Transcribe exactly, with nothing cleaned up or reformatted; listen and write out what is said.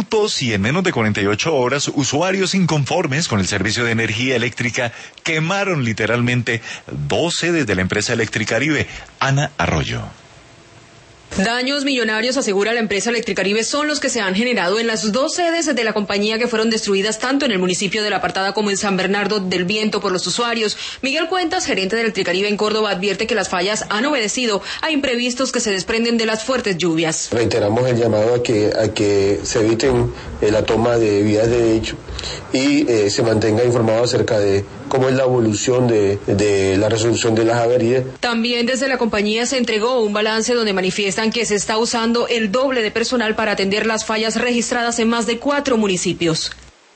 minutos y en menos de cuarenta y ocho horas, usuarios inconformes con el servicio de energía eléctrica quemaron literalmente dos sedes de la empresa Electricaribe. Ana Arroyo. Daños millonarios, asegura la empresa Electricaribe, son los que se han generado en las dos sedes de la compañía que fueron destruidas tanto en el municipio de La Apartada como en San Bernardo del Viento por los usuarios. Miguel Cuentas, gerente de Electricaribe en Córdoba, advierte que las fallas han obedecido a imprevistos que se desprenden de las fuertes lluvias. Reiteramos el llamado a que, a que se eviten eh, la toma de vías de hecho y eh, se mantenga informado acerca de cómo es la evolución de, de la resolución de las averías. También desde la compañía se entregó un balance donde manifiestan que se está usando el doble de personal para atender las fallas registradas en más de cuatro municipios.